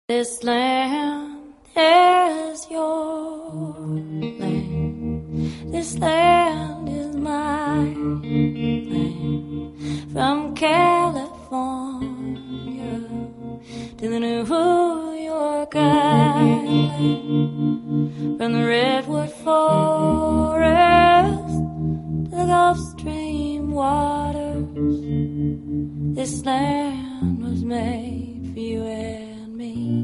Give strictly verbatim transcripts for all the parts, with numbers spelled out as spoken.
This land is your land. This land is my land. From California to the New York Island. From the redwood forest to the Gulf Stream waters. This land was made for you and me.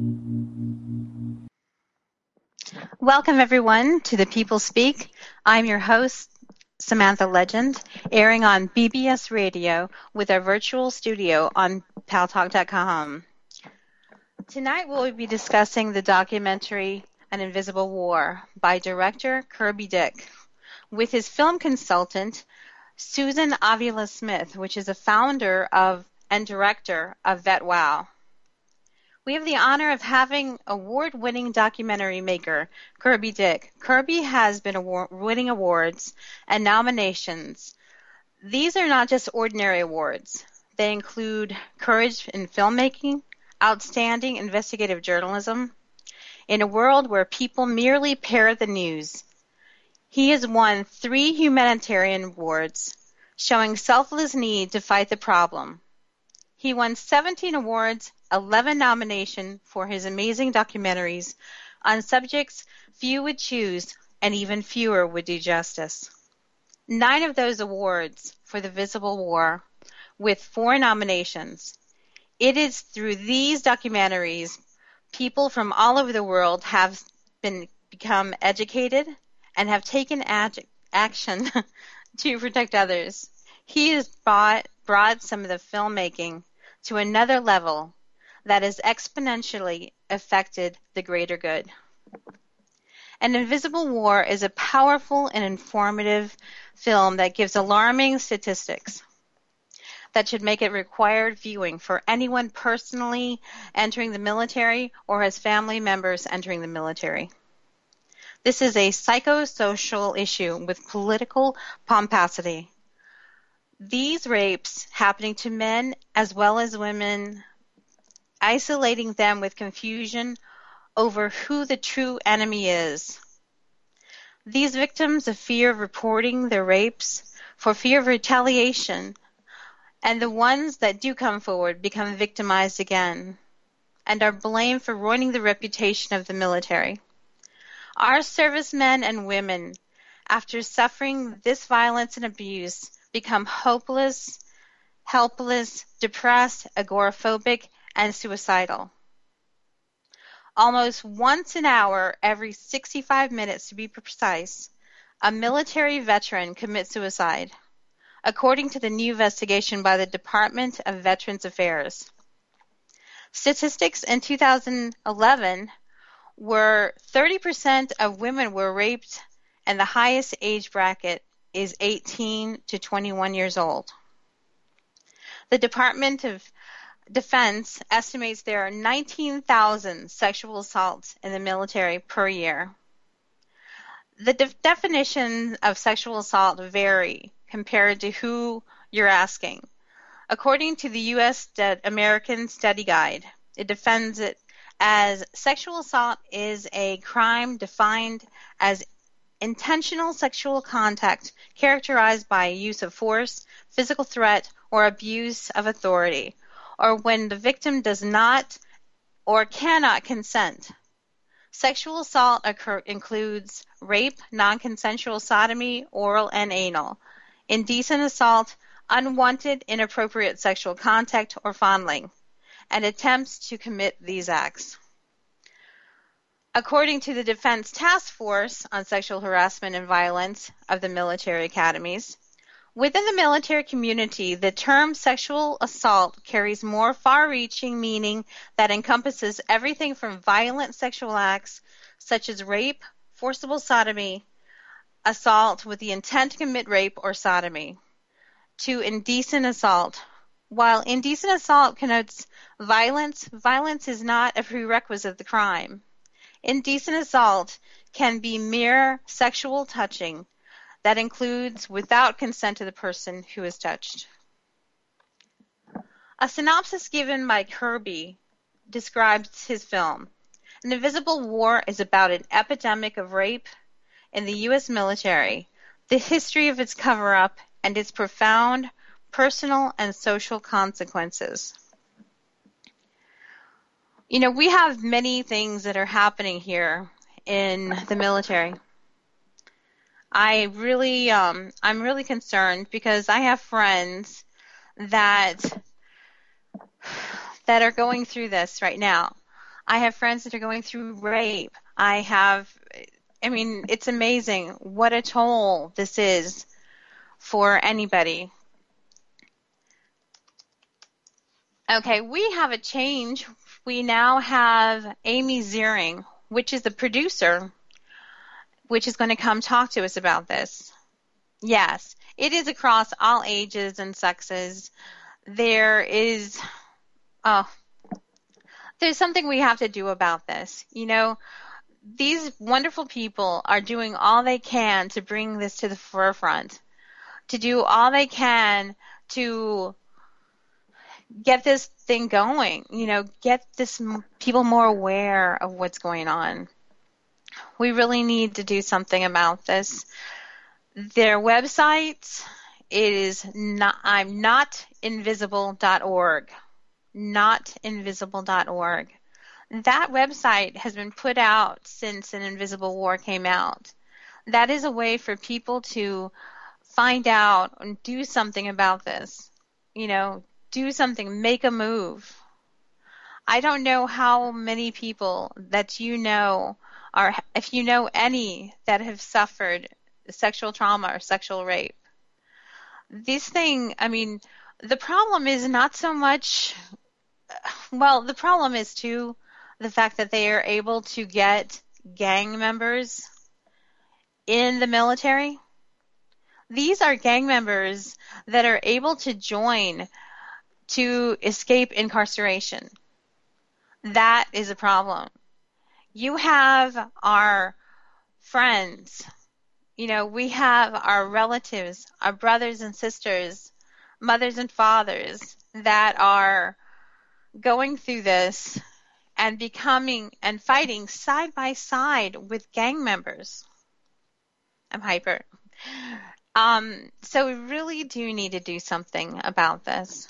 Welcome, everyone, to The People Speak. I'm your host, Samantha Legend, airing on B B S Radio with our virtual studio on pal talk dot com. Tonight, we'll be discussing the documentary An Invisible War by director Kirby Dick with his film consultant, Susan Avila Smith, which is a founder of and director of VetWow. We have the honor of having award-winning documentary maker Kirby Dick. Kirby has been award- winning awards and nominations. These are not just ordinary awards. They include Courage in Filmmaking, Outstanding Investigative Journalism. In a world where people merely parrot the news, he has won three humanitarian awards, showing selfless need to fight the problem. He won seventeen awards, eleven nominations for his amazing documentaries on subjects few would choose and even fewer would do justice. Nine of those awards for The Visible War, with four nominations. It is through these documentaries people from all over the world have been become educated and have taken ad- action to protect others. He has brought, brought some of the filmmaking to another level that has exponentially affected the greater good. An Invisible War is a powerful and informative film that gives alarming statistics that should make it required viewing for anyone personally entering the military or has family members entering the military. This is a psychosocial issue with political pomposity. These rapes happening to men as well as women, isolating them with confusion over who the true enemy is. These victims of fear of reporting their rapes for fear of retaliation, and the ones that do come forward become victimized again and are blamed for ruining the reputation of the military. Our servicemen and women, after suffering this violence and abuse, become hopeless, helpless, depressed, agoraphobic, and suicidal. Almost once an hour, every sixty-five minutes to be precise, a military veteran commits suicide, according to the new investigation by the Department of Veterans Affairs. Statistics in two thousand eleven were thirty percent of women were raped, and the highest age bracket is eighteen to twenty-one years old. The Department of Defense estimates there are nineteen thousand sexual assaults in the military per year. The de- definition of sexual assault vary compared to who you're asking. According to the U S De- American Study Guide, it defines it as sexual assault is a crime defined as intentional sexual contact characterized by use of force, physical threat, or abuse of authority, or when the victim does not or cannot consent. Sexual assault occur- includes rape, non-consensual sodomy, oral and anal, indecent assault, unwanted, inappropriate sexual contact or fondling, and attempts to commit these acts. According to the Defense Task Force on Sexual Harassment and Violence of the military academies, within the military community, the term sexual assault carries more far-reaching meaning that encompasses everything from violent sexual acts such as rape, forcible sodomy, assault with the intent to commit rape or sodomy, to indecent assault. While indecent assault connotes violence, violence is not a prerequisite of the crime. Indecent assault can be mere sexual touching that includes without consent of the person who is touched. A synopsis given by Kirby describes his film. An Invisible War is about an epidemic of rape in the U S military, the history of its cover-up, and its profound personal and social consequences. You know, we have many things that are happening here in the military. I really, um, I'm really concerned because I have friends that that are going through this right now. I have friends that are going through rape. I have, I mean, it's amazing what a toll this is for anybody. Okay, we have a change. We now have Amy Ziering, which is the producer, which is going to come talk to us about this. Yes, it is across all ages and sexes. There is, oh, there's something we have to do about this. You know, these wonderful people are doing all they can to bring this to the forefront, to do all they can to get this thing going, you know, get this people more aware of what's going on. We really need to do something about this. Their website is not, I'm not invisible dot org. not invisible dot org. That website has been put out since An Invisible War came out. That is a way for people to find out and do something about this. You know, do something, make a move. I don't know how many people that you know are, if you know any that have suffered sexual trauma or sexual rape. This thing, I mean, the problem is not so much, well, the problem is too the fact that they are able to get gang members in the military. These are gang members that are able to join to escape incarceration. That is a problem. You have our friends, you know, we have our relatives, our brothers and sisters, mothers and fathers that are going through this and becoming and fighting side by side with gang members. I'm hyper. Um, so we really do need to do something about this.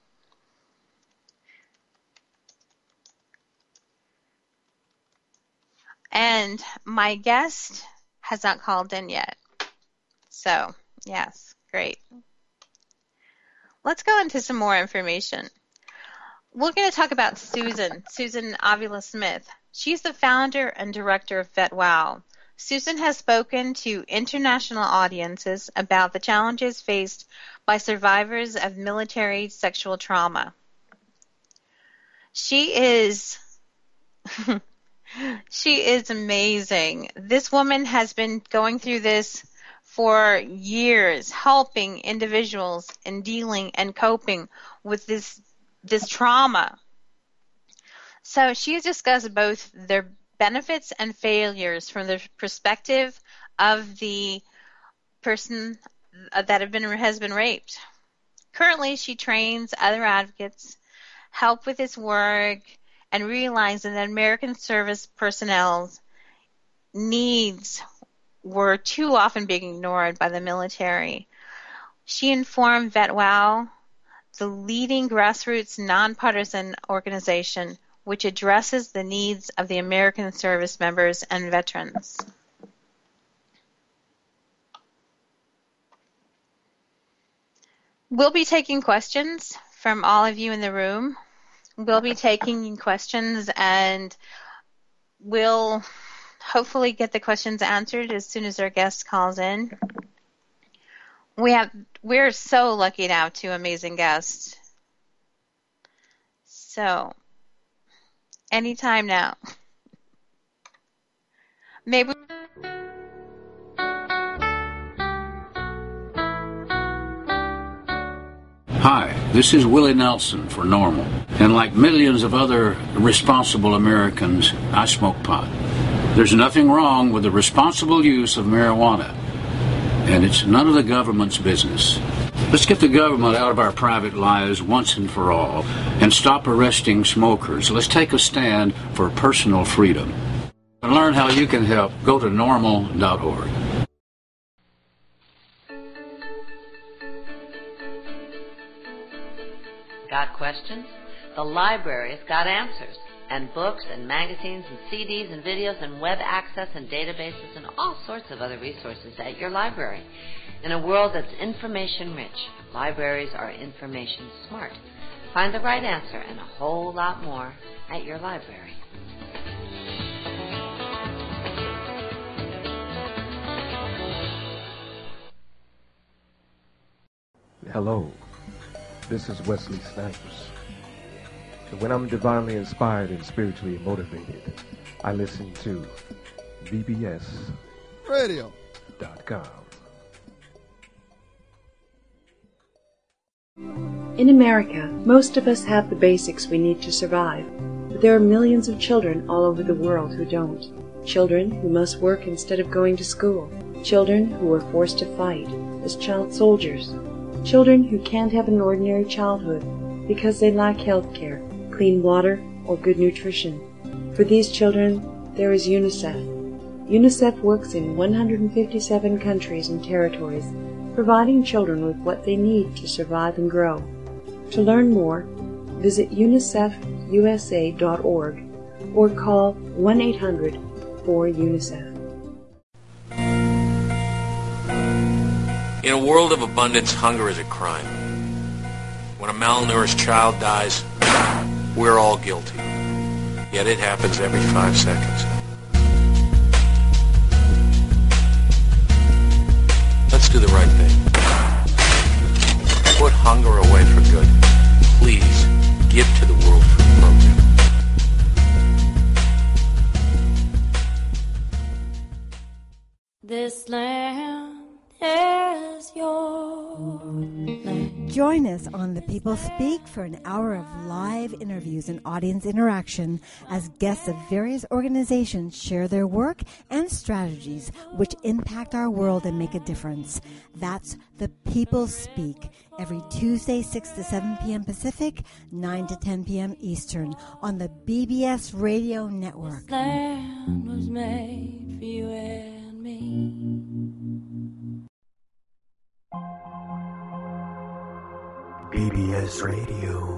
And my guest has not called in yet. So, yes, great. Let's go into some more information. We're going to talk about Susan, Susan Avila Smith. She's the founder and director of VetWow. Susan has spoken to international audiences about the challenges faced by survivors of military sexual trauma. She is... She is amazing. This woman has been going through this for years, helping individuals in dealing and coping with this this trauma. So she has discussed both their benefits and failures from the perspective of the person that have been, has been raped. Currently, she trains other advocates, help with this work, and realizing that American service personnel's needs were too often being ignored by the military. She informed VetWow, the leading grassroots nonpartisan organization which addresses the needs of the American service members and veterans. We'll be taking questions from all of you in the room. We'll be taking questions and we'll hopefully get the questions answered as soon as our guest calls in. We have, we're so lucky to have two amazing guests. So, anytime now. Maybe. Hi, this is Willie Nelson for NORML, and like millions of other responsible Americans, I smoke pot. There's nothing wrong with the responsible use of marijuana, and it's none of the government's business. Let's get the government out of our private lives once and for all and stop arresting smokers. Let's take a stand for personal freedom. To learn how you can help, go to normal dot org. Got questions? The library's got answers. And books and magazines and C Ds and videos and web access and databases and all sorts of other resources at your library. In a world that's information rich, libraries are information smart. Find the right answer and a whole lot more at your library. Hello, this is Wesley Snipes. And when I'm divinely inspired and spiritually motivated, I listen to B B S radio dot com. In America, most of us have the basics we need to survive, but there are millions of children all over the world who don't. Children who must work instead of going to school. Children who are forced to fight as child soldiers. Children who can't have an ordinary childhood because they lack health care, clean water, or good nutrition. For these children, there is UNICEF. UNICEF works in one hundred fifty-seven countries and territories, providing children with what they need to survive and grow. To learn more, visit unicef u s a dot org or call one eight hundred four UNICEF. In a world of abundance, hunger is a crime. When a malnourished child dies, we're all guilty. Yet it happens every five seconds. Let's do the right thing. Put hunger away for good. Please, give to the World Food Program. This land is your land. Join us on The People Speak for an hour of live interviews and audience interaction as guests of various organizations share their work and strategies which impact our world and make a difference. That's The People Speak, every Tuesday, six to seven p.m. Pacific, nine to ten p.m. Eastern, on the B B S Radio Network. This land was made for you and me. B B S Radio.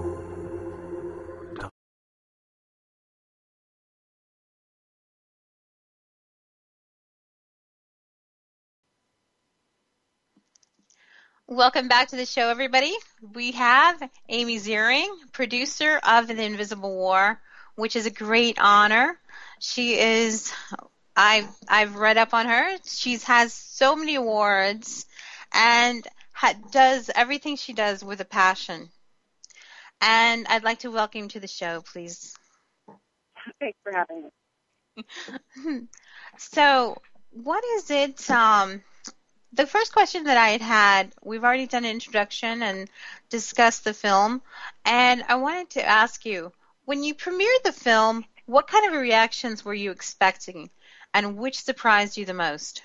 Welcome back to the show, everybody. We have Amy Ziering, producer of The Invisible War, which is a great honor. She is, I've, I've read up on her. She has so many awards and ha- does everything she does with a passion. And I'd like to welcome you to the show, please. Thanks for having me. So, what is it, um, the first question that I had had, we've already done an introduction and discussed the film, and I wanted to ask you, when you premiered the film, what kind of reactions were you expecting, and which surprised you the most?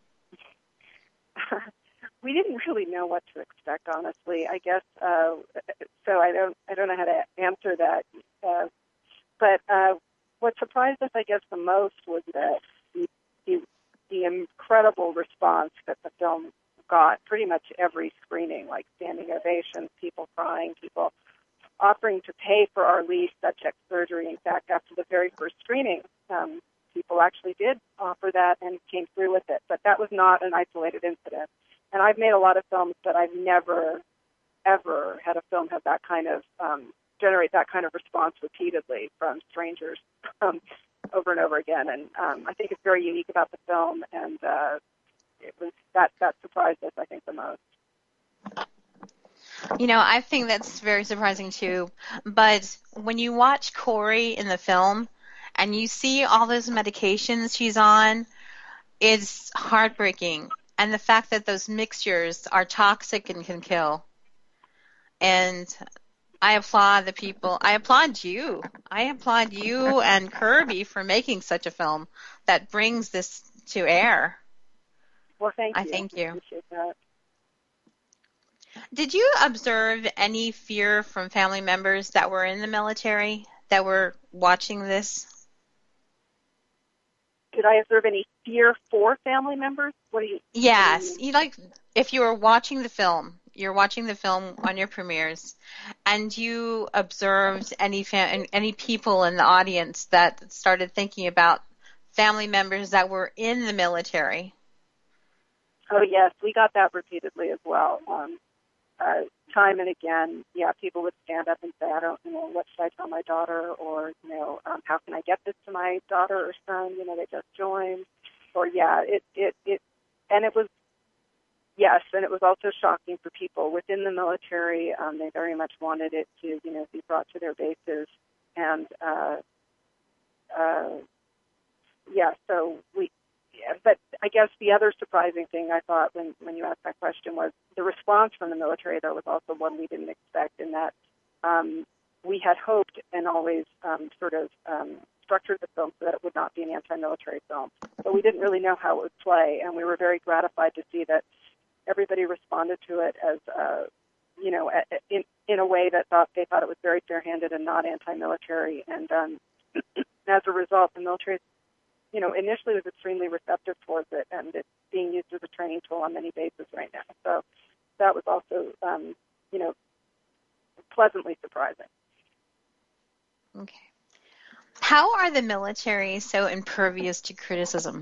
We didn't really know what to expect, honestly. I guess uh, so. I don't. I don't know how to answer that. Uh, but uh, what surprised us, I guess, the most was that the, the the incredible response that the film got. Pretty much every screening, like standing ovations, people crying, people offering to pay for our lead subject surgery. In fact, after the very first screening, um, people actually did offer that and came through with it. But that was not an isolated incident. And I've made a lot of films, but I've never, ever had a film have that kind of, um, generate that kind of response repeatedly from strangers um, over and over again. And um, I think it's very unique about the film, and uh, it was that, that surprised us, I think, the most. You know, I think that's very surprising too. But when you watch Corey in the film and you see all those medications she's on, it's heartbreaking. And the fact that those mixtures are toxic and can kill. And I applaud the people. I applaud you. I applaud you and Kirby for making such a film that brings this to air. Well, thank you. I thank you. I appreciate that. Did you observe any fear from family members that were in the military that were watching this? Did I observe any fear for family members? What do you? Yes, what do you you like if you were watching the film, you're watching the film on your premieres, and you observed any fam- any people in the audience that started thinking about family members that were in the military. Oh yes, we got that repeatedly as well. Um, uh, time and again, yeah, people would stand up and say, I don't, you know, what should I tell my daughter, or, you know, um, how can I get this to my daughter or son, you know, they just joined, or, yeah, it, it, it, and it was, yes, and it was also shocking for people within the military. Um, they very much wanted it to, you know, be brought to their bases, and, uh, uh, yeah, so we, yeah, but I guess the other surprising thing I thought when, when you asked that question was the response from the military, though, was also one we didn't expect, in that um, we had hoped and always um, sort of um, structured the film so that it would not be an anti-military film. But we didn't really know how it would play, and we were very gratified to see that everybody responded to it as, uh, you know, in, in a way that thought they thought it was very fair-handed and not anti-military. And um, as a result, the military, you know, initially was extremely receptive towards it, and it's being used as a training tool on many bases right now. So that was also, um, you know, pleasantly surprising. Okay. How are the military so impervious to criticism?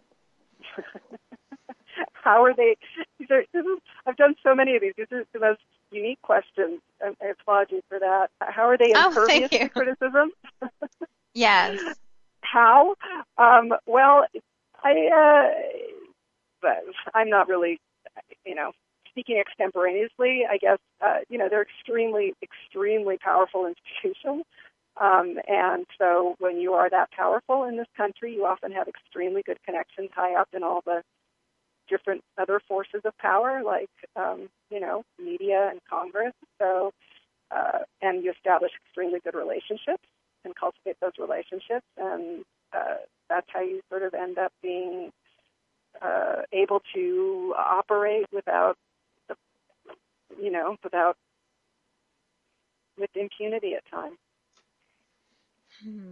How are they? These are, this is, I've done so many of these. These are the most unique questions. I, I applaud you for that. How are they impervious oh, to criticism? Yes. How? Um, well, I, uh, but I'm not really, you know, speaking extemporaneously. I guess, uh, you know, they're extremely, extremely powerful institutions. Um, and so when you are that powerful in this country, you often have extremely good connections high up in all the different other forces of power, like, um, you know, media and Congress. So, uh, and you establish extremely good relationships and cultivate those relationships. And uh, that's how you sort of end up being uh, able to operate without, you know, without, with impunity at times. Hmm.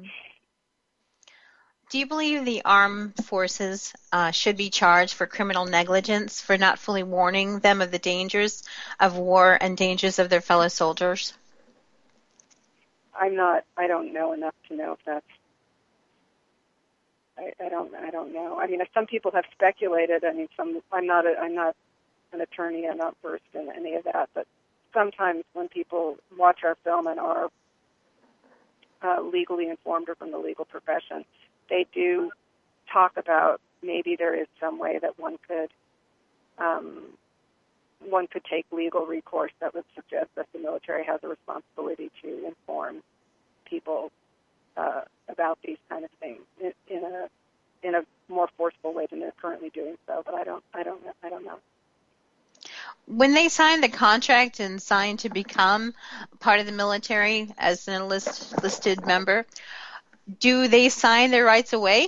Do you believe the armed forces uh, should be charged for criminal negligence for not fully warning them of the dangers of war and dangers of their fellow soldiers? I'm not. I don't know enough to know if that's. I, I don't. I don't know. I mean, some people have speculated. I mean, some. I'm not. A, I'm not an attorney. I'm not versed in any of that. But sometimes when people watch our film and are uh, legally informed or from the legal profession, they do talk about maybe there is some way that one could um, one could take legal recourse that would suggest that the military has a responsibility to inform people uh, about these kind of things in, in a in a more forceful way than they're currently doing so. But I don't I don't know I don't know. When they sign the contract and sign to become part of the military as an enlist, enlisted member, do they sign their rights away?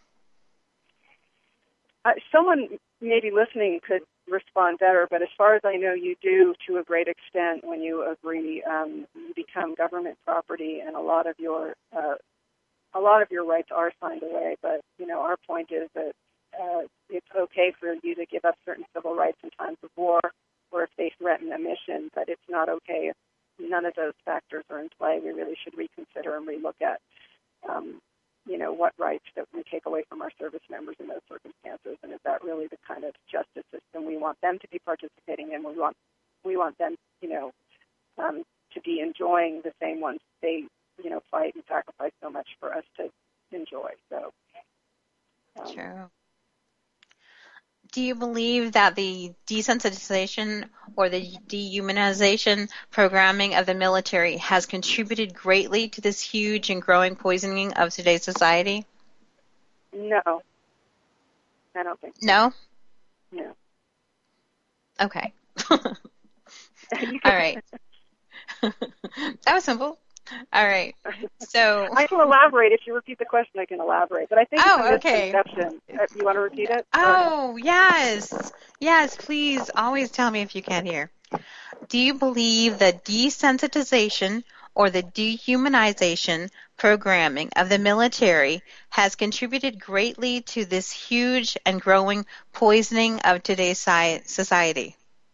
Uh, someone maybe listening could respond better, but as far as I know, you do to a great extent when you agree. Um, you become government property, and a lot of your uh, a lot of your rights are signed away. But you know, our point is that uh, it's okay for you to give up certain civil rights in times of war, or if they threaten a mission. But it's not okay if none of those factors are in play. We really should reconsider and relook at. Um, you know, what rights that we take away from our service members in those circumstances, and is that really the kind of justice system we want them to be participating in? We want, we want them, you know, um, to be enjoying the same ones they, you know, fight and sacrifice so much for us to enjoy. So, um, True. Do you believe that the desensitization or the dehumanization programming of the military has contributed greatly to this huge and growing poisoning of today's society? No. I don't think so. No? No. Okay. All right. That was simple. All right. So I can elaborate. If you repeat the question, I can elaborate. But I think oh, it's a okay. misconception. You want to repeat it? Oh, yes. Yes, please. Always tell me if you can't hear. Do you believe that desensitization or the dehumanization programming of the military has contributed greatly to this huge and growing poisoning of today's society?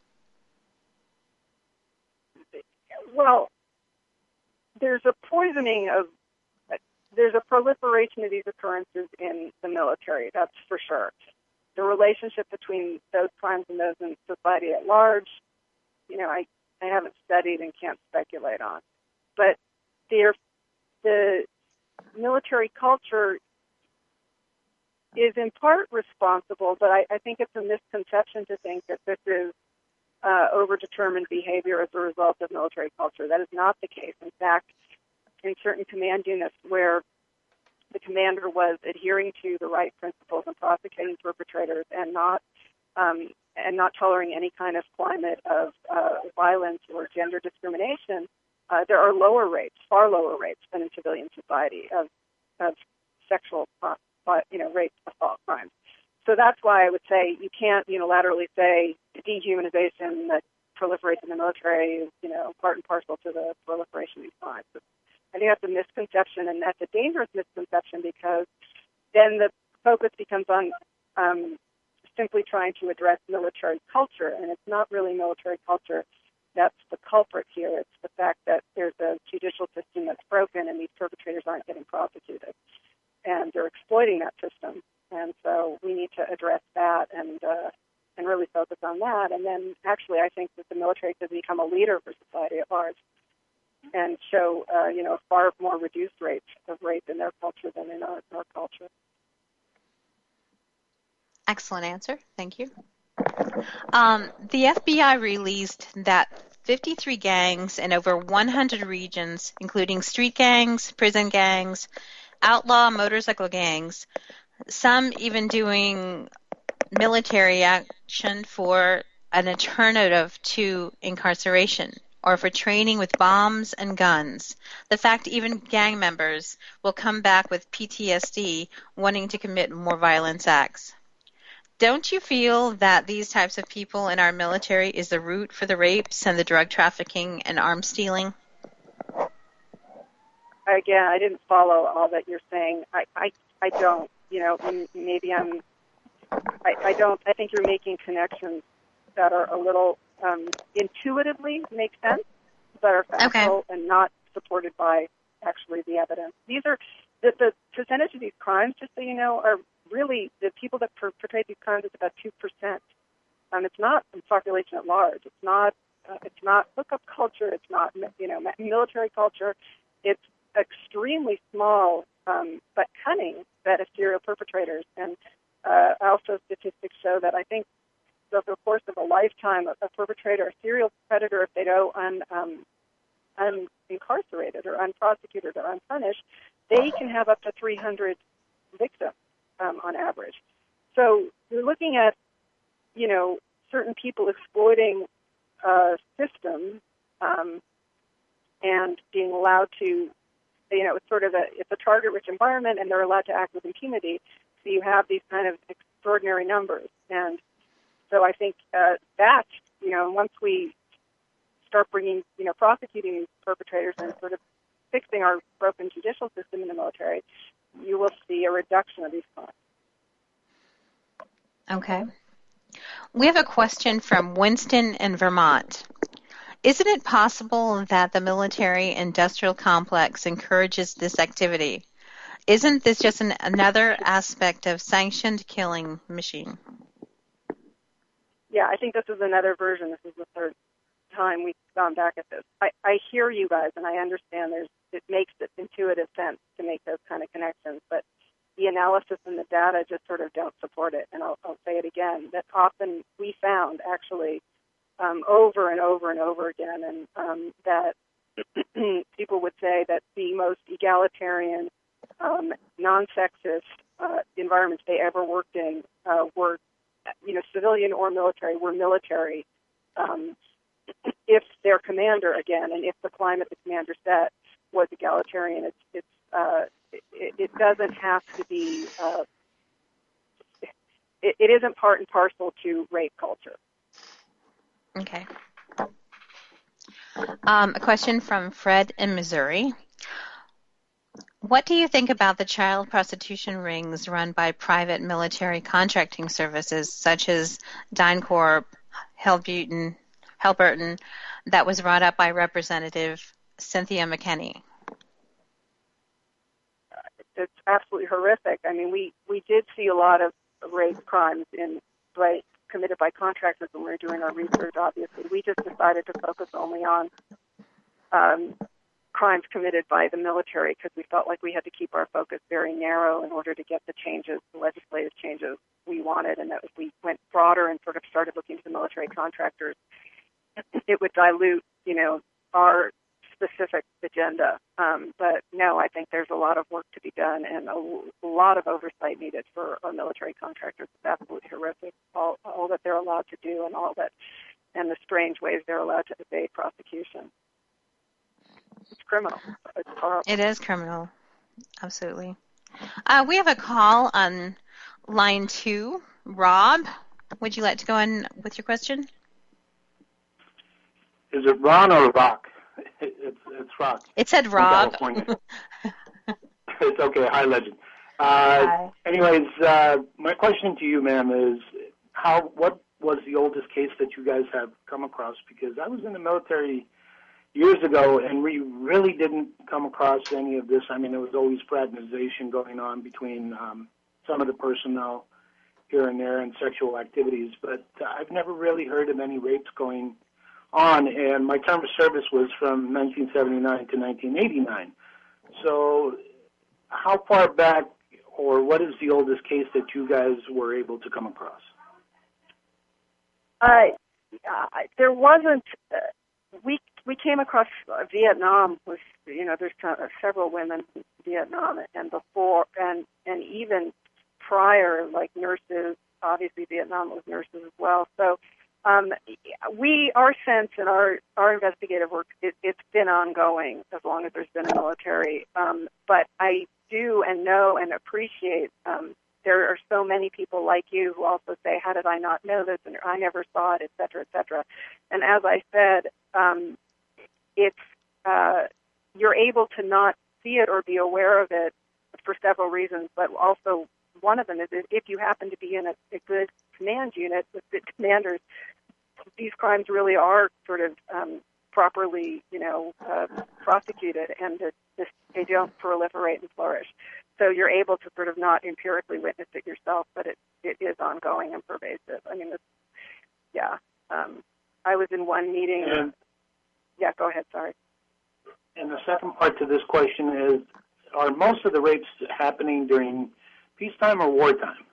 Well, there's a poisoning of, there's a proliferation of these occurrences in the military, that's for sure. The relationship between those crimes and those in society at large, you know, I, I haven't studied and can't speculate on. But the military culture is in part responsible, but I, I think it's a misconception to think that this is uh, overdetermined behavior as a result of military culture. That is not the case. In fact, in certain command units where the commander was adhering to the right principles and prosecuting perpetrators and not um, and not tolerating any kind of climate of uh, violence or gender discrimination, uh, there are lower rates, far lower rates than in civilian society of of sexual, uh, you know, rape, assault crimes. So that's why I would say you can't unilaterally say the dehumanization that proliferates in the military is, you know, part and parcel to the proliferation of these crimes. I think that's a misconception, and that's a dangerous misconception because then the focus becomes on um, simply trying to address military culture, and it's not really military culture that's the culprit here. It's the fact that there's a judicial system that's broken and these perpetrators aren't getting prosecuted, and they're exploiting that system. And so we need to address that and uh, and really focus on that. And then actually I think that the military could become a leader for society at large and show, uh, you know, far more reduced rates of rape in their culture than in our, our culture. Excellent answer. Thank you. Um, the F B I released that fifty-three gangs in over one hundred regions, including street gangs, prison gangs, outlaw motorcycle gangs, some even doing military action for an alternative to incarceration or for training with bombs and guns. The fact even gang members will come back with P T S D wanting to commit more violent acts. Don't you feel that these types of people in our military is the root for the rapes and the drug trafficking and arms stealing? Again, I didn't follow all that you're saying. I, I, I don't. You know, maybe I'm. I, I don't. I think you're making connections that are a little um, intuitively make sense, but are factual okay. and not supported by actually the evidence. These are the, the percentage of these crimes. Just so you know, are really the people that perpetrate these crimes is about two percent. Um, it's not the population at large. It's not. Uh, it's not hookup culture. It's not you know military culture. It's extremely small um, but cunning set of serial perpetrators. And uh, also statistics show that I think over the course of a lifetime, a, a perpetrator, a serial predator, if they go un, um, unincarcerated or unprosecuted or unpunished, they can have up to three hundred victims um, on average. So you're looking at, you know, certain people exploiting a system um, and being allowed to, you know, it's sort of a, it's a target-rich environment, and they're allowed to act with impunity. So you have these kind of extraordinary numbers. And so I think uh, that, you know, once we start bringing, you know, prosecuting these perpetrators and sort of fixing our broken judicial system in the military, you will see a reduction of these crimes. Okay. We have a question from Winston in Vermont. Isn't it possible that the military-industrial complex encourages this activity? Isn't this just an, another aspect of sanctioned killing machine? Yeah, I think this is another version. This is the third time we've gone back at this. I, I hear you guys, and I understand there's it makes it intuitive sense to make those kind of connections, but the analysis and the data just sort of don't support it. And I'll, I'll say it again, that often we found actually Um, over and over and over again, and um, that people would say that the most egalitarian, um, non-sexist uh, environments they ever worked in uh, were, you know, civilian or military, were military. Um, if their commander, again, and if the climate the commander set was egalitarian, it's, it's uh, it, it doesn't have to be. Uh, it, it isn't part and parcel to rape culture. Okay. Um, a question from Fred in Missouri. What do you think about the child prostitution rings run by private military contracting services such as DynCorp, Halliburton, Halliburton, that was brought up by Representative Cynthia McKinney? It's absolutely horrific. I mean, we, we did see a lot of rape crimes in by, committed by contractors when we were doing our research, obviously. We just decided to focus only on um, crimes committed by the military because we felt like we had to keep our focus very narrow in order to get the changes, the legislative changes we wanted, and that if we went broader and sort of started looking to the military contractors, it would dilute, you know, our specific agenda. Um, but no, I think there's a lot of work to be done and a, a lot of oversight needed for our military contractors. It's absolutely horrific, all, all that they're allowed to do and all that, and the strange ways they're allowed to evade prosecution. It's criminal. It's horrible. It is criminal. Absolutely. Uh, we have a call on line two. Rob, would you like to go on with your question? Is it Ron or Rock? It's, it's Rock. It said Rob. California. It's okay. Hi, Legend. Uh, Hi. Anyways, uh, my question to you, ma'am, is how? What was the oldest case that you guys have come across? Because I was in the military years ago, and we really didn't come across any of this. I mean, there was always fraternization going on between um, some of the personnel here and there and sexual activities, but uh, I've never really heard of any rapes going on, and my term of service was from nineteen seventy-nine to nineteen eighty-nine. So how far back, or what is the oldest case that you guys were able to come across? Uh, there wasn't... Uh, we we came across uh, Vietnam with, you know, there's kind of several women in Vietnam, and before, and, and even prior, like nurses, obviously Vietnam was nurses as well. So um, we, our sense and our, our investigative work, it, it's been ongoing as long as there's been a military. Um, but I do and know and appreciate um, there are so many people like you who also say, how did I not know this, and I never saw it, et cetera, et cetera. And as I said, um, it's uh, you're able to not see it or be aware of it for several reasons, but also one of them is if you happen to be in a, a good command unit with good commanders, these crimes really are sort of um, properly, you know, uh, prosecuted, and that this, they don't proliferate and flourish. So you're able to sort of not empirically witness it yourself, but it, it is ongoing and pervasive. I mean, it's, yeah. Um, I was in one meeting. And, yeah, go ahead, sorry. And the second part to this question is, are most of the rapes happening during peacetime or wartime?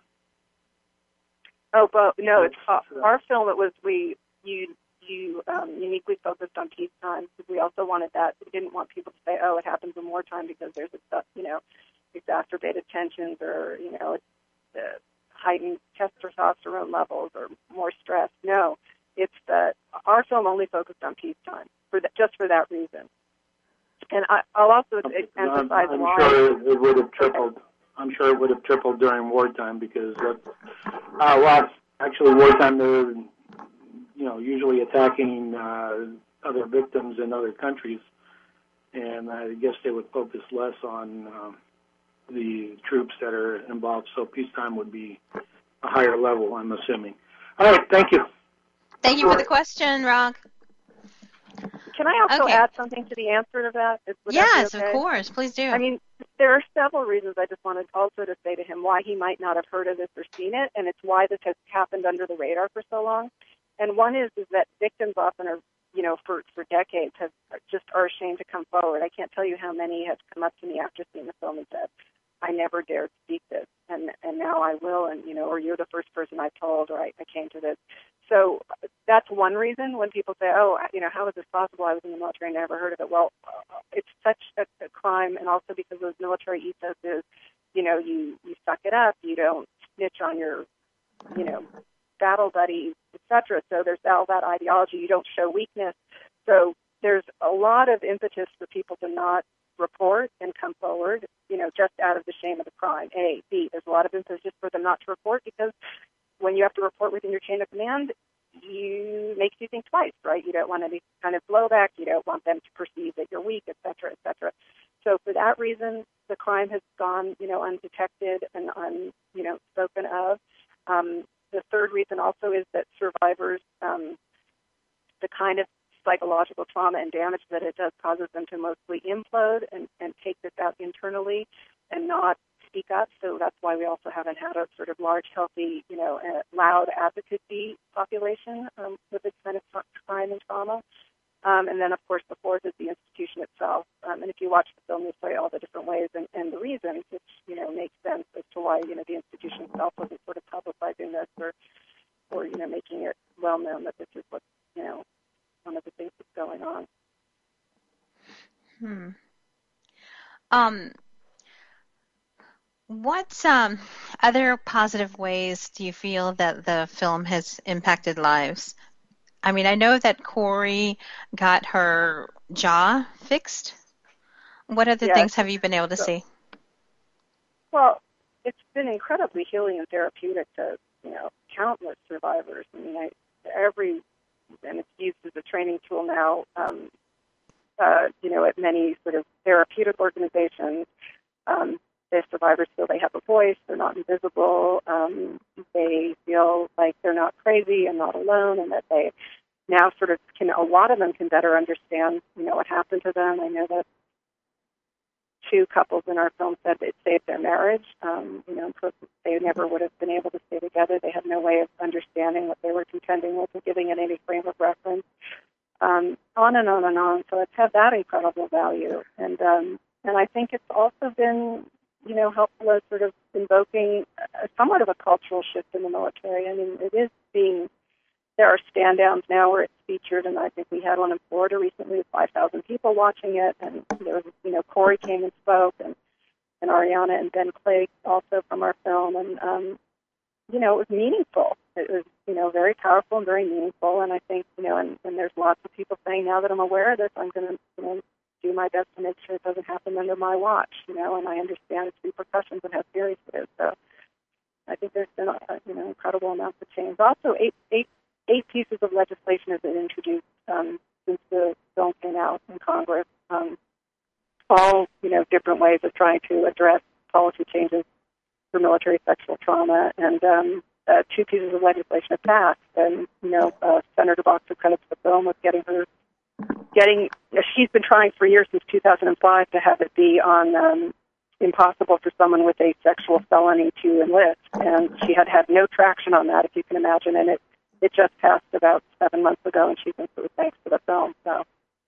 Oh, but no, it's uh, our film. It was we you you um, uniquely focused on peacetime because we also wanted that. We didn't want people to say, oh, it happens in wartime because there's a, you know, exacerbated tensions or you know, uh, heightened testosterone levels or more stress. No, it's that our film only focused on peacetime for that, just for that reason. And I, I'll also emphasize I'm, I'm why. sure it would have tripled. I'm sure it would have tripled during wartime because, uh, uh, well, actually, wartime they're, you know, usually attacking uh, other victims in other countries, and I guess they would focus less on um, the troops that are involved. So peacetime would be a higher level, I'm assuming. All right, thank you. Thank you for the question, Rock. Can I also okay. add something to the answer to that? Would yes, that be okay? Of course. Please do. I mean, there are several reasons I just wanted also to say to him why he might not have heard of this or seen it, and it's why this has happened under the radar for so long. And one is is that victims often are, you know, for, for decades have just are ashamed to come forward. I can't tell you how many have come up to me after seeing the film and said, I never dared speak this, and and now I will, and, you know, or you're the first person I told, or I, I came to this. So that's one reason when people say, oh, you know, how is this possible? I was in the military and never heard of it. Well, uh, it's such a, a crime, and also because those military ethos is, you know, you, you suck it up, you don't snitch on your, you know, battle buddies, et cetera. So there's all that ideology. You don't show weakness. So there's a lot of impetus for people to not report and come forward, you know, just out of the shame of the crime. A. B. There's a lot of impetus for them not to report because when you have to report within your chain of command, you makes you think twice, right? You don't want any kind of blowback. You don't want them to perceive that you're weak, et cetera, et cetera. So for that reason, the crime has gone, you know, undetected and un, you know, spoken of. Um, the third reason also is that survivors, um, the kind of psychological trauma and damage that it does causes them to mostly implode and, and take this out internally and not speak up. So that's why we also haven't had a sort of large, healthy, you know, uh, loud advocacy population um, with this kind of crime and trauma. Um, and then, of course, the fourth is the institution itself. Um, and if you watch the film, you'll see all the different ways and, and the reasons, which, you know, makes sense as to why, you know, the institution itself wasn't sort of publicizing this or, or, you know, making it well known that this is what, you know, one of the things that's going on. Hmm. Um, what um, other positive ways do you feel that the film has impacted lives? I mean, I know that Corey got her jaw fixed. What other yes. things have you been able to so, see? Well, it's been incredibly healing and therapeutic to, you know, countless survivors. I mean, I, every, and it's used as a training tool now, um, uh, you know, at many sort of therapeutic organizations. Um, the survivors feel they have a voice, they're not invisible, um, they feel like they're not crazy and not alone, and that they now sort of can, a lot of them can better understand, you know, what happened to them. I know that two couples in our film said it saved their marriage. Um, you know, they never would have been able to stay together. They had no way of understanding what they were contending with and giving it any frame of reference. Um, on and on and on. So it's had that incredible value. And um, and I think it's also been, you know, helpful as sort of invoking a, somewhat of a cultural shift in the military. I mean, it is being, there are stand-downs now where it's featured, and I think we had one in Florida recently with five thousand people watching it, and there was, you know, Corey came and spoke, and, and Ariana and Ben Clay also from our film, and, um, you know, it was meaningful. It was, you know, very powerful and very meaningful, and I think, you know, and, and there's lots of people saying now that I'm aware of this, I'm going to, you know, do my best to make sure it doesn't happen under my watch, you know, and I understand its repercussions and how serious it is. So I think there's been, a, you know, incredible amounts of change. Also, eight, eight, eight pieces of legislation have been introduced um, since the film came out in Congress, um, all, you know, different ways of trying to address policy changes for military sexual trauma, and um, uh, two pieces of legislation have passed. And, you know, uh, Senator Boxer credits the film with getting her Getting, she's been trying for years, since two thousand five, to have it be on um, impossible for someone with a sexual felony to enlist, and she had had no traction on that, if you can imagine, and it, it just passed about seven months ago, and she thinks it was thanks to the film. So,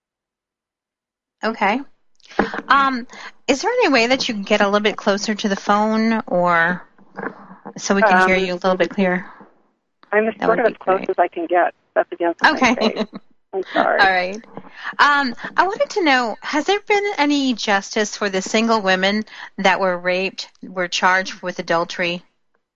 okay. Um, is there any way that you can get a little bit closer to the phone, or so we can um, hear you a little bit clearer? I'm as sort of as close as I can get. That's against okay. my face. I'm sorry. All right. Um, I wanted to know, has there been any justice for the single women that were raped, were charged with adultery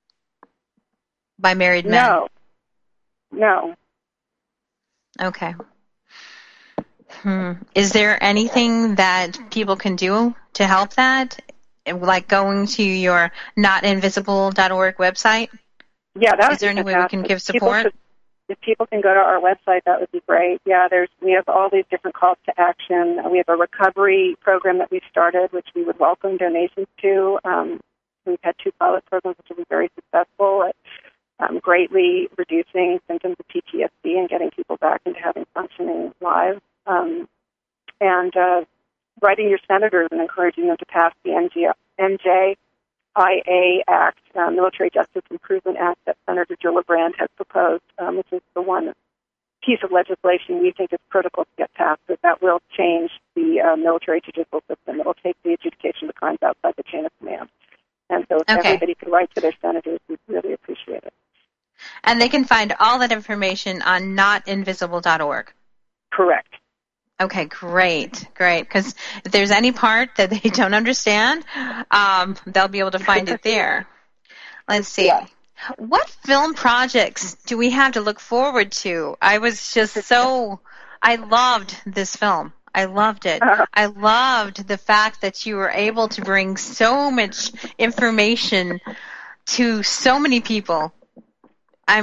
by married men? No. No. Okay. Hmm. Is there anything that people can do to help that? Like going to your not invisible dot org website? Yeah, that would Is there be any fantastic. way we can give support? Should, if people can go to our website, that would be great. Yeah, there's we have all these different calls to action. We have a recovery program that we've started, which we would welcome donations to. Um, we've had two pilot programs which have been very successful at um, greatly reducing symptoms of P T S D and getting people back into having functioning lives. Um, and uh, writing your senators and encouraging them to pass the M J I A Act, uh, Military Justice Improvement Act, that Senator Gillibrand has proposed, um, which is the one piece of legislation we think is critical to get passed, because that will change the uh, military judicial system. It will take the adjudication of the crimes outside the chain of command. And so if okay. everybody could write to their senators, we'd really appreciate it. And they can find all that information on not invisible dot org. Correct. Okay, great, great. Because if there's any part that they don't understand, um, they'll be able to find it there. Let's see. Yeah. What film projects do we have to look forward to? I was just so, I loved this film. I loved it. Uh-huh. I loved the fact that you were able to bring so much information to so many people. I'm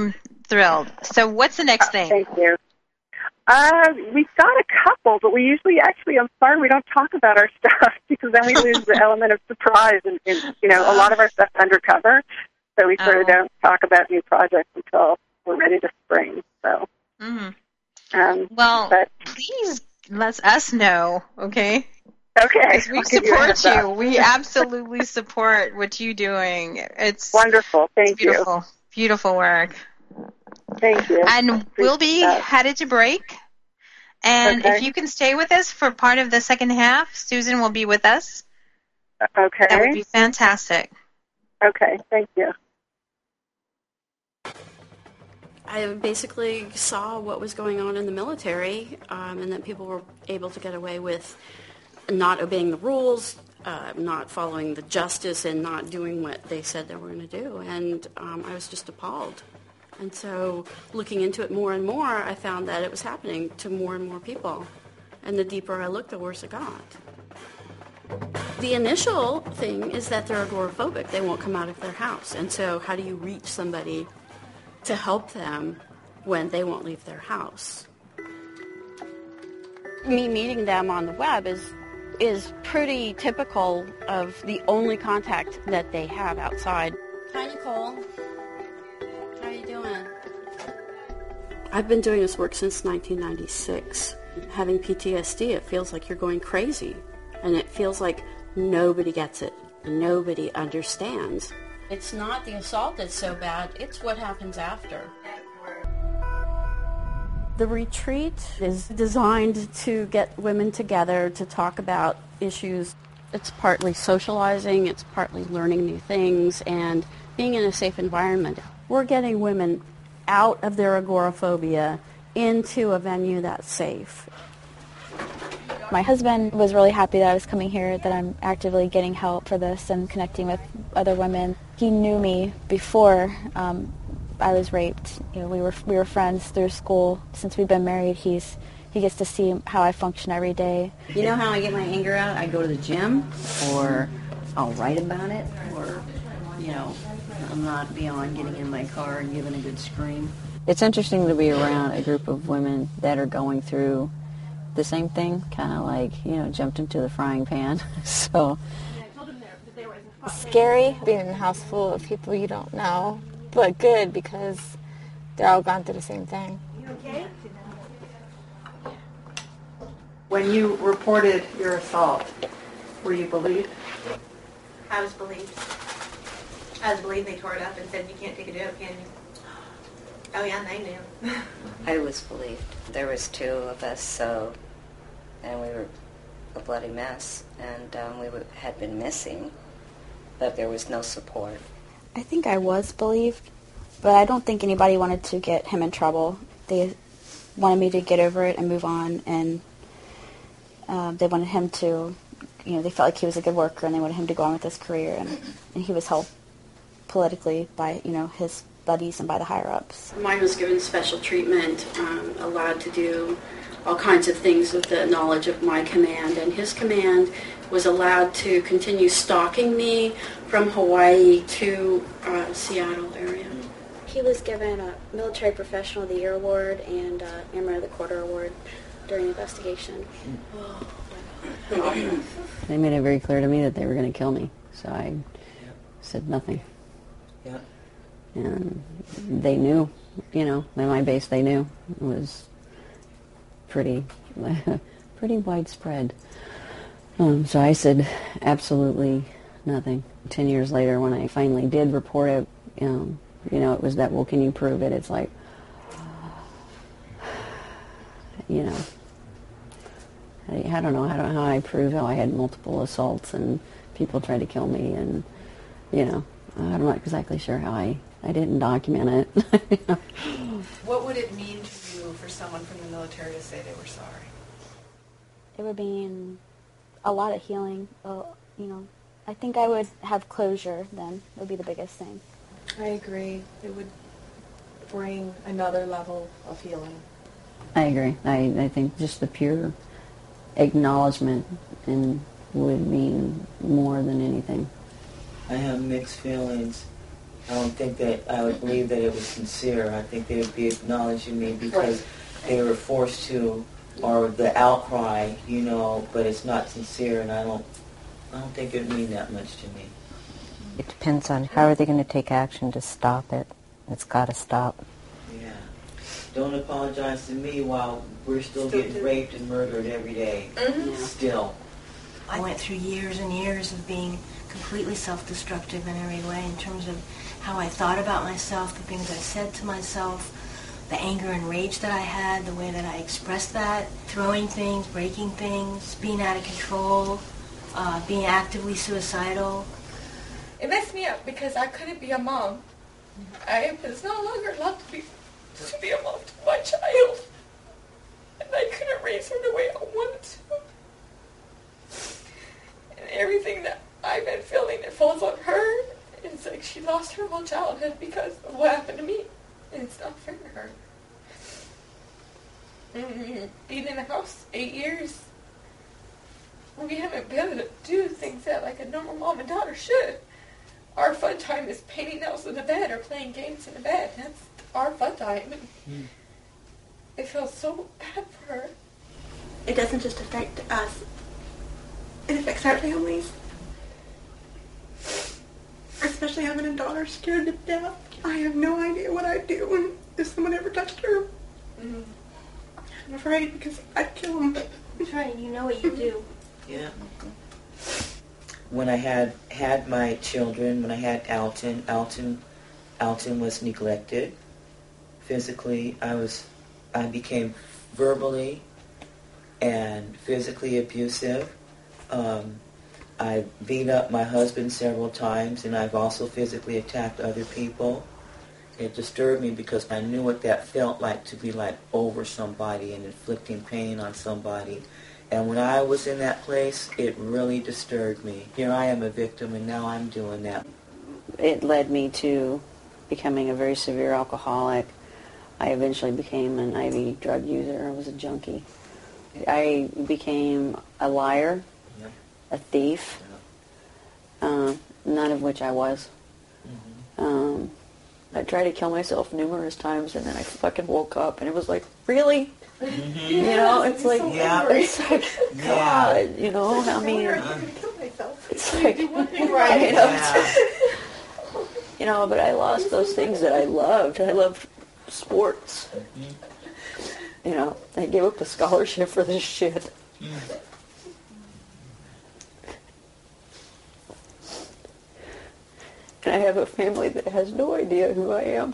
thrilled. So what's the next thing? Thank you. Uh, we've got a couple, but we usually actually, I'm sorry, we don't talk about our stuff because then we lose the element of surprise. And, and, you know, a lot of our stuff's undercover, so we sort of Oh. don't talk about new projects until we're ready to spring. So, Mm-hmm. um, Well, but, please let us know, okay? okay. Because we I'll give you a support heads you. up. We absolutely support what you're doing. It's Wonderful. Thank it's beautiful. you. Beautiful work. Thank you. And we'll be that. headed to break. And Okay. if you can stay with us for part of the second half, Susan will be with us. Okay. That would be fantastic. Okay. Thank you. I basically saw what was going on in the military, um, and that people were able to get away with not obeying the rules, uh, not following the justice, and not doing what they said they were going to do. And um, I was just appalled. And so looking into it more and more, I found that it was happening to more and more people. And the deeper I looked, the worse it got. The initial thing is that they're agoraphobic. They won't come out of their house. And so how do you reach somebody to help them when they won't leave their house? Me meeting them on the web is is pretty typical of the only contact that they have outside. Hi, Nicole. How are you doing? I've been doing this work since nineteen ninety-six. Having P T S D, it feels like you're going crazy. And it feels like nobody gets it. Nobody understands. It's not the assault that's so bad, it's what happens after. The retreat is designed to get women together to talk about issues. It's partly socializing, it's partly learning new things, and being in a safe environment. We're getting women out of their agoraphobia into a venue that's safe. My husband was really happy that I was coming here, that I'm actively getting help for this and connecting with other women. He knew me before um, I was raped. You know, we were we were friends through school. Since we've been married, he's he gets to see how I function every day. You know how I get my anger out? I go to the gym, or I'll write about it, or, you know, I'm not beyond getting in my car and giving a good scream. It's interesting to be around a group of women that are going through the same thing, kind of like, you know, jumped into the frying pan. So it's scary being in a house full of people you don't know, but good because they're all gone through the same thing. You okay? When you reported your assault, were you believed? I was believed. I was believed. They tore it up and said, you can't take a joke, can you? Oh, yeah, they knew. I was believed. There was two of us, so, and we were a bloody mess, and um, we were, had been missing, but there was no support. I think I was believed, but I don't think anybody wanted to get him in trouble. They wanted me to get over it and move on, and uh, they wanted him to, you know, they felt like he was a good worker, and they wanted him to go on with his career, and, and he was helped politically by, you know, his buddies and by the higher-ups. Mine was given special treatment, um, allowed to do all kinds of things with the knowledge of my command, and his command was allowed to continue stalking me from Hawaii to uh, Seattle area. He was given a Military Professional of the Year Award and uh, Airman of the Quarter Award during the investigation. They made it very clear to me that they were going to kill me, so I yeah. said nothing. Yeah. And they knew, you know, at my base they knew. It was pretty, pretty widespread. Um, so I said absolutely nothing. Ten years later, when I finally did report it, you know, you know, it was that, well, can you prove it? It's like, you know, I, I don't know how, to, how I prove how I had multiple assaults and people tried to kill me, and, you know, I'm not exactly sure how I, I didn't document it. What would it mean to you for someone from the military to say they were sorry? It would mean a lot of healing. Uh, you know, I think I would have closure then. Would be the biggest thing. I agree. It would bring another level of healing. I agree. I, I think just the pure acknowledgement and would mean more than anything. I have mixed feelings I don't think that I would believe that it was sincere. I think they would be acknowledging me because they were forced to, or the outcry, you know, but it's not sincere, and I don't, I don't think it would mean that much to me. It depends on how are they going to take action to stop it. It's got to stop. Yeah. Don't apologize to me while we're still, still getting raped and murdered every day. Mm-hmm. Still. I went through years and years of being completely self-destructive in every way in terms of how I thought about myself, the things I said to myself, the anger and rage that I had, the way that I expressed that, throwing things, breaking things, being out of control, uh, being actively suicidal. It messed me up because I couldn't be a mom. I was no longer allowed to be, to be a mom to my child. And I couldn't raise her the way I wanted to. And everything that I've been feeling, it falls on her. It's like she lost her whole childhood because of what happened to me. And it's not fair to her. And being in the house eight years, we haven't been able to do things that like a normal mom and daughter should. Our fun time is painting nails in the bed or playing games in the bed. That's our fun time. Mm. It feels so bad for her. It doesn't just affect us. It affects our families. Especially having a daughter scared to death. I have no idea what I'd do if someone ever touched her. Mm-hmm. I'm afraid because I'd kill them. That's right. You know what you do. Yeah. When I had had my children, when I had Alton, Alton, Alton was neglected. Physically, I was, I became verbally and physically abusive. Um, I beat up my husband several times, and I've also physically attacked other people. It disturbed me because I knew what that felt like to be like over somebody and inflicting pain on somebody. And when I was in that place, it really disturbed me. Here I am a victim, and now I'm doing that. It led me to becoming a very severe alcoholic. I eventually became an I V drug user. I was a junkie. I became a liar, yeah. a thief, yeah. uh, none of which I was. Mm-hmm. Um, I tried to kill myself numerous times, and then I fucking woke up, and it was like, really? Mm-hmm. You know, it's like, yeah. it's like, God, yeah. you know, I mean, it's like, right, you know, yeah. you know, but I lost those things that I loved. I loved sports. Mm-hmm. You know, I gave up a scholarship for this shit. Mm. And I have a family that has no idea who I am.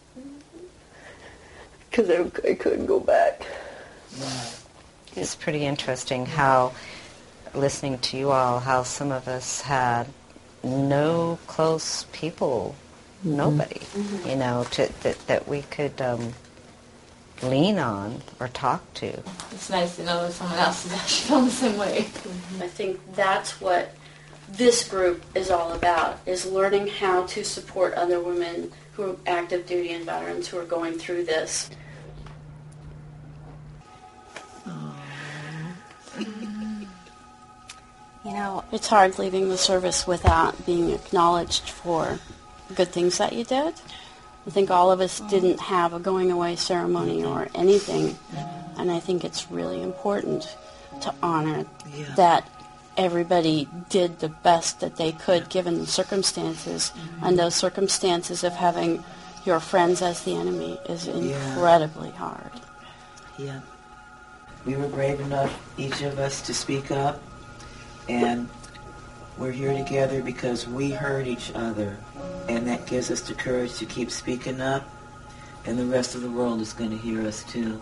Because I, I couldn't go back. It's pretty interesting how, listening to you all, how some of us had no close people, mm-hmm. nobody, mm-hmm. you know, to, that, that we could um, lean on or talk to. It's nice to know that someone else is actually feeling the same way. Mm-hmm. I think that's what this group is all about, is learning how to support other women who are active duty and veterans who are going through this. You know, it's hard leaving the service without being acknowledged for good things that you did. I think all of us didn't have a going away ceremony or anything, and I think it's really important to honor yeah. that everybody did the best that they could given the circumstances, mm-hmm. and those circumstances of having your friends as the enemy is incredibly yeah. hard. Yeah. We were brave enough, each of us, to speak up, and we're here together because we heard each other, and that gives us the courage to keep speaking up, and the rest of the world is going to hear us too.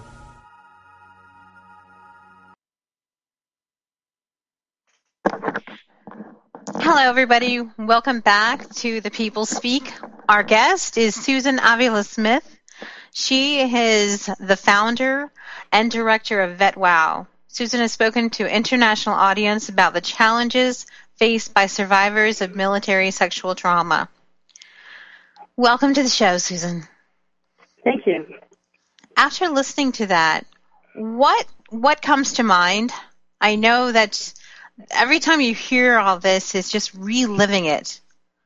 Hello, everybody. Welcome back to The People Speak. Our guest is Susan Avila Smith. She is the founder and director of VetWow. Susan has spoken to an international audience about the challenges faced by survivors of military sexual trauma. Welcome to the show, Susan. Thank you. After listening to that, what what comes to mind? I know that every time you hear all this, it's just reliving it.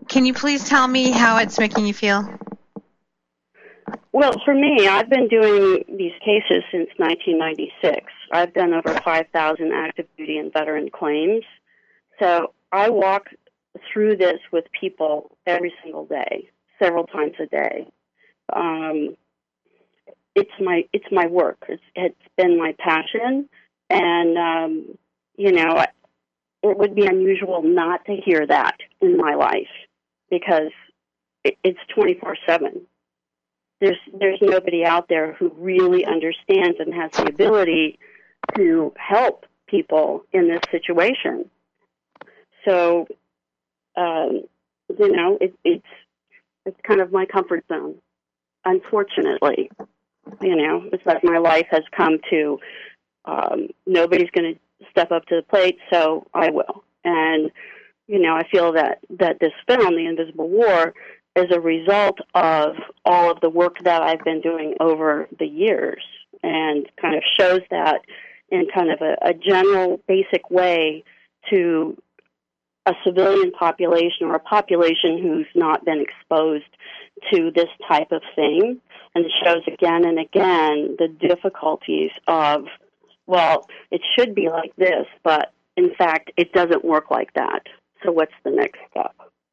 can you please tell me how it's making you feel? Well, for me, I've been doing these cases since nineteen ninety-six. I've done over five thousand active duty and veteran claims. So I walk through this with people every single day, several times a day. Um, it's my it's my work. It's, it's been my passion, and um, you know, it would be unusual not to hear that in my life because it, it's twenty-four seven. There's there's nobody out there who really understands and has the ability to help people in this situation. So, um, you know, it, it's it's kind of my comfort zone. Unfortunately, you know, it's like my life has come to um, nobody's going to step up to the plate, so I will. And you know, I feel that that this film, The Invisible War, is a result of all of the work that I've been doing over the years, and kind of shows that in kind of a, a general, basic way to a civilian population or a population who's not been exposed to this type of thing. And it shows again and again the difficulties of, well, it should be like this, but in fact, it doesn't work like that. So what's the next step?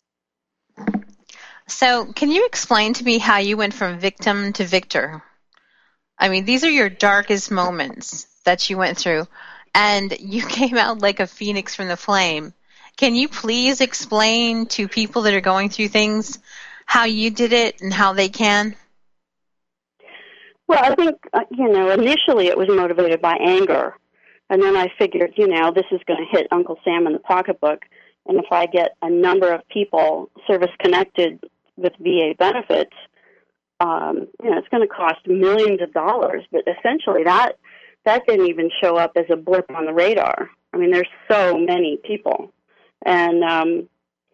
So can you explain to me how you went from victim to victor? I mean, these are your darkest moments that you went through, and you came out like a phoenix from the flame. Can you please explain to people that are going through things how you did it and how they can? Well, I think, uh, you know, initially it was motivated by anger, and then I figured, you know, this is going to hit Uncle Sam in the pocketbook, and if I get a number of people service-connected with V A benefits, um, you know, it's going to cost millions of dollars. But essentially, that that didn't even show up as a blip on the radar. I mean, there's so many people, and um,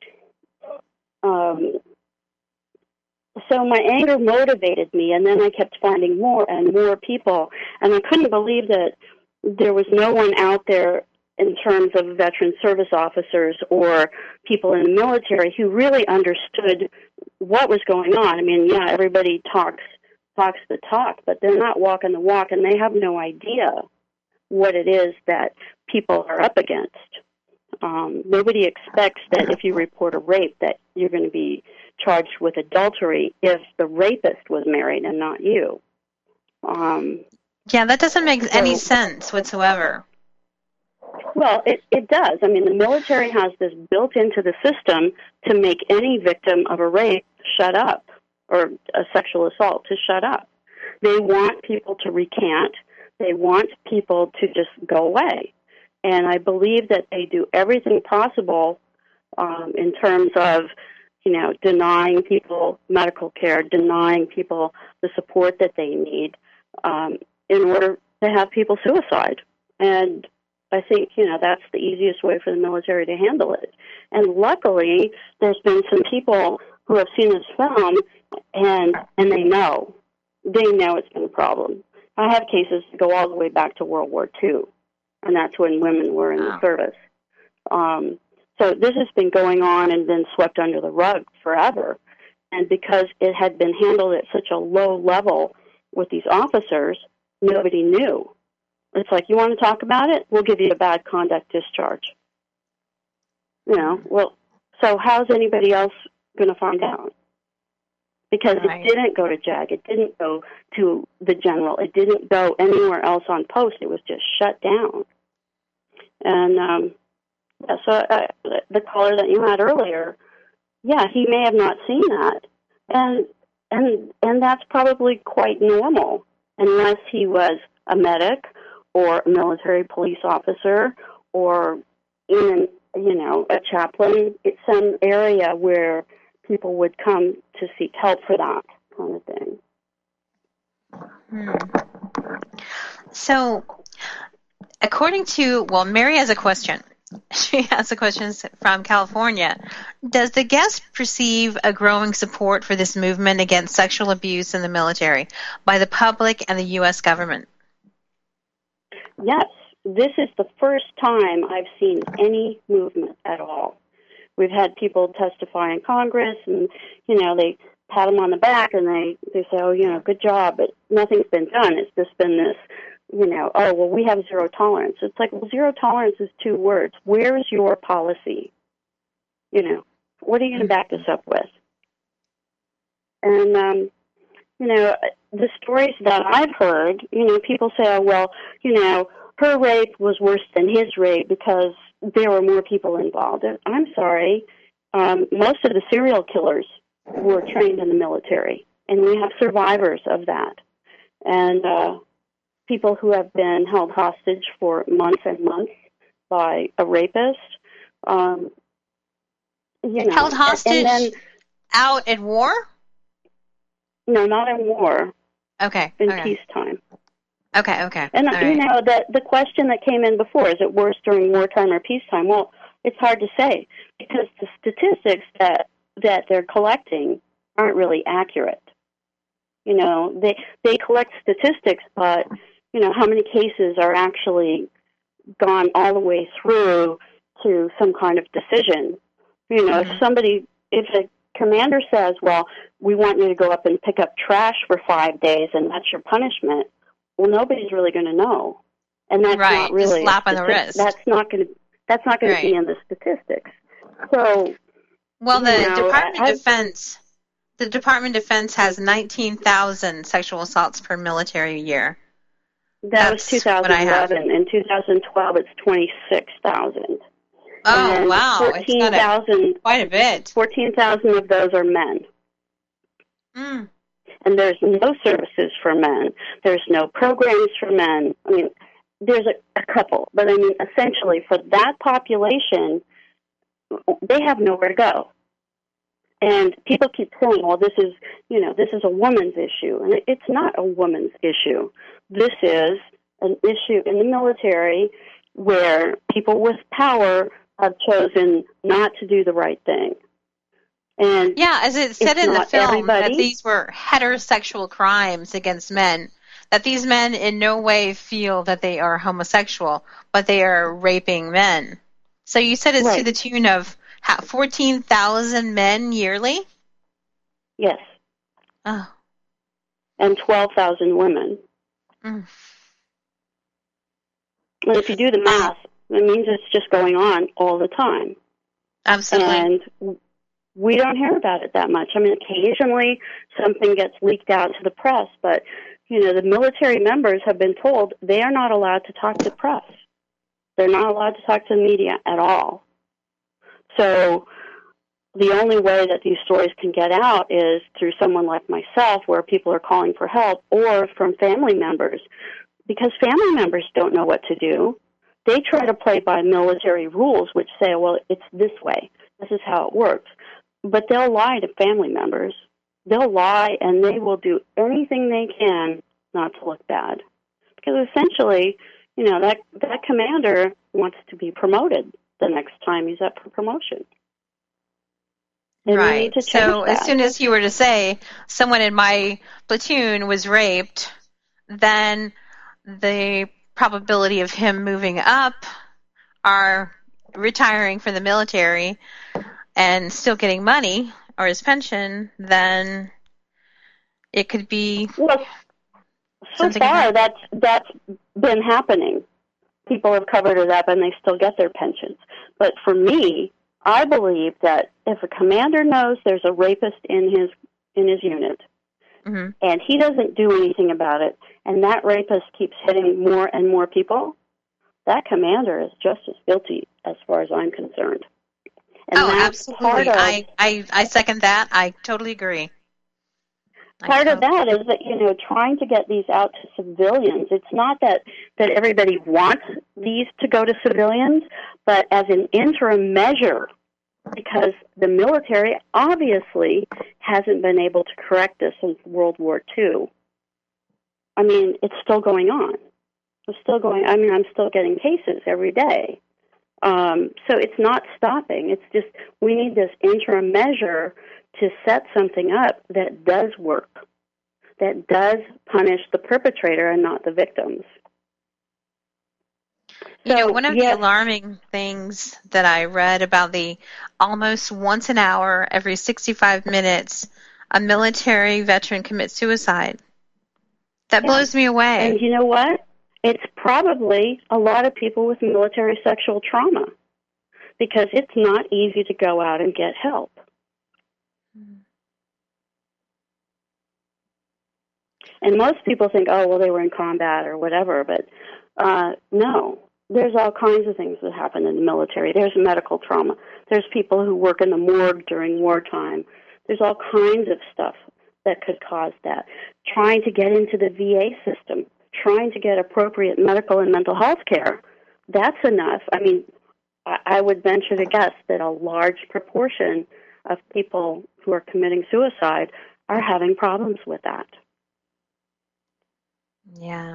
um, so my anger motivated me, and then I kept finding more and more people, and I couldn't believe that there was no one out there in terms of veteran service officers or people in the military who really understood what was going on. I mean, yeah, everybody talks talks the talk, but they're not walking the walk, and they have no idea what it is that people are up against. Um, nobody expects that if you report a rape that you're going to be charged with adultery if the rapist was married and not you. Um, yeah, that doesn't make so, any sense whatsoever. Well, it, it does. I mean, the military has this built into the system to make any victim of a rape shut up, or a sexual assault to shut up. They want people to recant. They want people to just go away. And I believe that they do everything possible um, in terms of, you know, denying people medical care, denying people the support that they need um, in order to have people suicide. And I think, you know, that's the easiest way for the military to handle it. And luckily, there's been some people who have seen this film, and and they know. They know it's been a problem. I have cases that go all the way back to World War Two, and that's when women were in the service. Um, so this has been going on and been swept under the rug forever. And because it had been handled at such a low level with these officers, nobody knew. It's like, you want to talk about it? We'll give you a bad conduct discharge. You know, well, so how's anybody else going to find out? Because right. It didn't go to JAG. It didn't go to the general. It didn't go anywhere else on post. It was just shut down. And um, yeah, so uh, the caller that you had earlier, yeah, he may have not seen that. And, and, and that's probably quite normal, unless he was a medic or a military police officer, or in, you know, a chaplain. It's some area where people would come to seek help for that kind of thing. Hmm. So, according to, well, Mary has a question. She has a question from California. Does the guest perceive a growing support for this movement against sexual abuse in the military by the public and the U S government? Yes, this is the first time I've seen any movement at all. we've had people testify in Congress, and, you know, they pat them on the back and they, they say, oh, you know, good job, but nothing's been done. It's just been this, you know, oh, well, we have zero tolerance. It's like, well, zero tolerance is two words. Where is your policy? You know, what are you going to back this up with? And, um, you know, the stories that I've heard, you know, people say, oh, well, you know, her rape was worse than his rape because there were more people involved. And I'm sorry, um, most of the serial killers were trained in the military, and we have survivors of that. And uh, people who have been held hostage for months and months by a rapist. Um, you know, held hostage and, and then, out at war? No, not in war. Okay. In okay. peacetime. Okay, okay. And, All you right. know, the, the question that came in before, is it worse during wartime or peacetime? Well, it's hard to say because the statistics that, that they're collecting aren't really accurate. You know, they they collect statistics, but, you know, how many cases are actually gone all the way through to some kind of decision? You know, mm-hmm. if somebody, if a commander says, well, we want you to go up and pick up trash for five days and that's your punishment, well, nobody's really going to know. And that's right. not really a slap on the wrist. That's not going to that's not going right. to be in the statistics. So, well, the know, Department I, of Defense, the Department of Defense has nineteen thousand sexual assaults per military year. That That's was two thousand eleven. In two thousand twelve, it's twenty-six thousand. Oh, and wow. fourteen thousand, quite a bit. fourteen thousand of those are men. Mm. And there's no services for men. There's no programs for men. I mean, there's a, a couple. But, I mean, essentially, for that population, they have nowhere to go. And people keep saying, well, this is, you know, this is a woman's issue. And it, it's not a woman's issue. This is an issue in the military where people with power have chosen not to do the right thing. And yeah, as it said in the film, everybody. that these were heterosexual crimes against men, that these men in no way feel that they are homosexual, but they are raping men. So you said it's right. to the tune of fourteen thousand men yearly? Yes. Oh. And twelve thousand women. Mm. And if you do the math, it means it's just going on all the time. Absolutely. And we don't hear about it that much. I mean, occasionally something gets leaked out to the press, but, you know, the military members have been told they are not allowed to talk to the press. They're not allowed to talk to the media at all. So the only way that these stories can get out is through someone like myself, where people are calling for help, or from family members, because family members don't know what to do. They try to play by military rules, which say, well, it's this way. This is how it works. But they'll lie to family members. They'll lie, and they will do anything they can not to look bad. Because essentially, you know, that, that commander wants to be promoted the next time he's up for promotion. And right. So that. As soon as you were to say, someone in my platoon was raped, then the probability of him moving up or retiring from the military and still getting money or his pension, then it could be. Well, so far that's that's been happening. People have covered it up and they still get their pensions. But for me, I believe that if a commander knows there's a rapist in his in his unit, mm-hmm. and he doesn't do anything about it, and that rapist keeps hitting more and more people, that commander is just as guilty as far as I'm concerned. And oh, that's absolutely. Part of, I, I, I second that. I totally agree. Part of that is that, you know, trying to get these out to civilians, it's not that, that everybody wants these to go to civilians, but as an interim measure, because the military obviously hasn't been able to correct this since World War Two. I mean, it's still going on. It's still going, I mean, I'm still getting cases every day. Um, so it's not stopping. It's just we need this interim measure to set something up that does work, that does punish the perpetrator and not the victims. You know, one of yes. the alarming things that I read about the almost once an hour, every sixty-five minutes, a military veteran commits suicide. That Yeah. blows me away. And you know what? It's probably a lot of people with military sexual trauma, because it's not easy to go out and get help. And most people think, oh, well, they were in combat or whatever, but uh, no. There's all kinds of things that happen in the military. There's medical trauma. There's people who work in the morgue during wartime. There's all kinds of stuff that could cause that. Trying to get into the V A system, trying to get appropriate medical and mental health care, that's enough. I mean, I would venture to guess that a large proportion of people who are committing suicide are having problems with that. Yeah.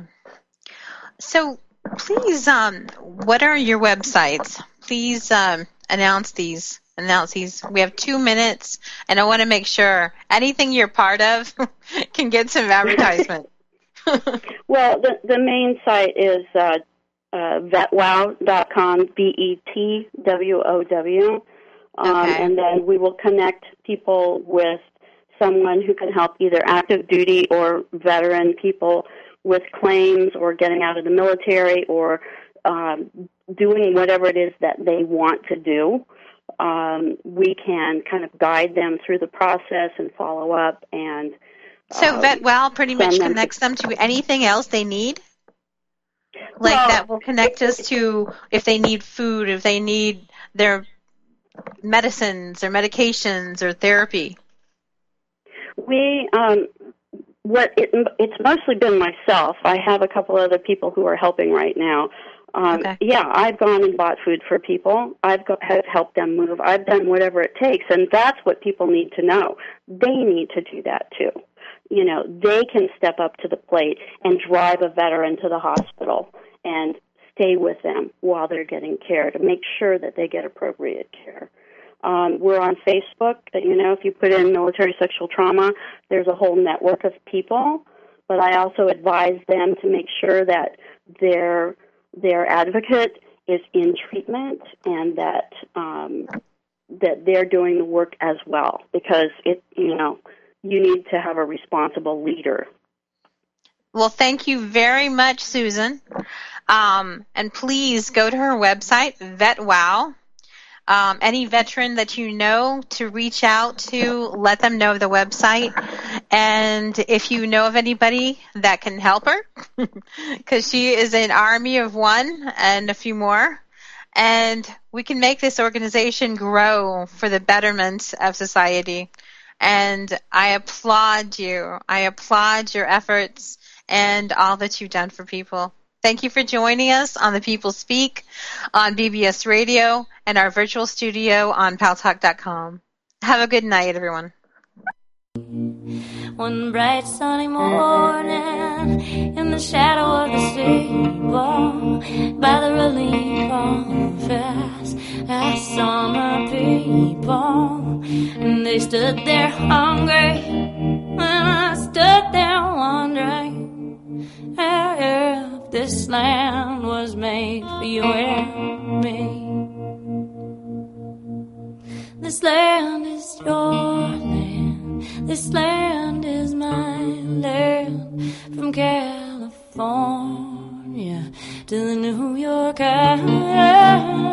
So please, um, what are your websites? Please um, announce these. Announce these. We have two minutes, and I want to make sure anything you're part of can get some advertisement. Well, the the main site is uh, uh, vet wow dot com, B E T W O W, um, Okay. and then we will connect people with someone who can help either active duty or veteran people with claims or getting out of the military or um, doing whatever it is that they want to do. Um, we can kind of guide them through the process and follow up. And So uh, VetWell pretty much send them connects them to anything else they need? Like Well, that will connect us to if they need food, if they need their medicines or medications or therapy. We, um, what it, it's mostly been myself. I have a couple other people who are helping right now. Um, Okay. Yeah, I've gone and bought food for people. I've got, have helped them move. I've done whatever it takes, and that's what people need to know. They need to do that too. You know, they can step up to the plate and drive a veteran to the hospital and stay with them while they're getting care to make sure that they get appropriate care. Um, we're on Facebook. You know, if you put in military sexual trauma, there's a whole network of people. But I also advise them to make sure that their their advocate is in treatment and that um, that they're doing the work as well, because it you know you need to have a responsible leader. Well, thank you very much, Susan. Um, and please go to her website, VetWow. Um, any veteran that you know to reach out to, let them know the website. And if you know of anybody that can help her, because she is an army of one and a few more, and we can make this organization grow for the betterment of society. And I applaud you. I applaud your efforts and all that you've done for people. Thank you for joining us on The People Speak on B B S Radio and our virtual studio on pal talk dot com. Have a good night, everyone. One bright sunny morning, in the shadow of the steeple, by the relief office, I saw my people, and they stood there hungry, and I stood there wondering if this land was made for you and me. This land is your land, this land is my land, from California to the New York Island.